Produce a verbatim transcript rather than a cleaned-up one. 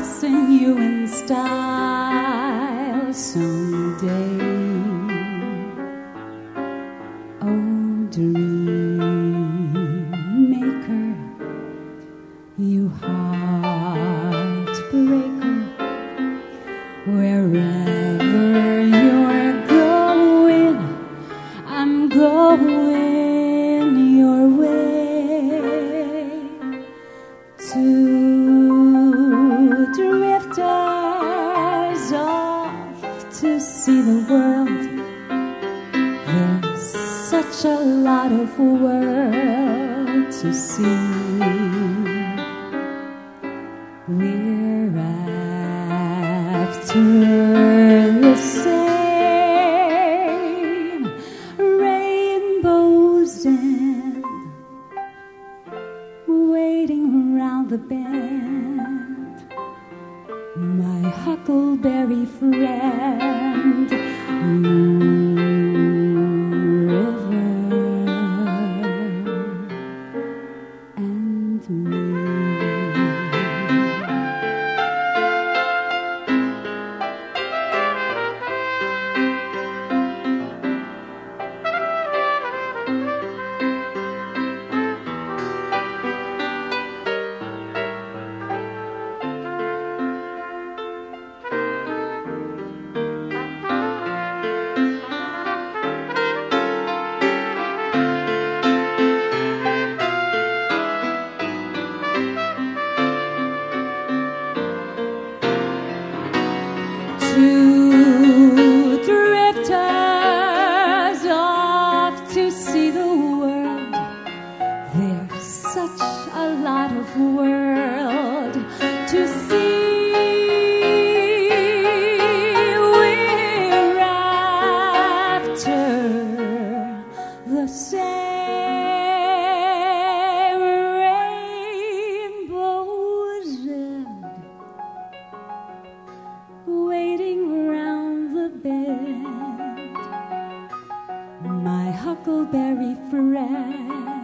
passing you in style someday. Oh, dream maker, you heartbreaker, wherever you're going, I'm going your way. Two drifters off to see the world. There's such a lot of world to see. We're after the same rainbows and waiting around the bend, my huckleberry friend, Moon River and me. Two drifters off to see the world. There's such a lot of world to see. We're after the same rainbows and waiting around the bend, my huckleberry friend.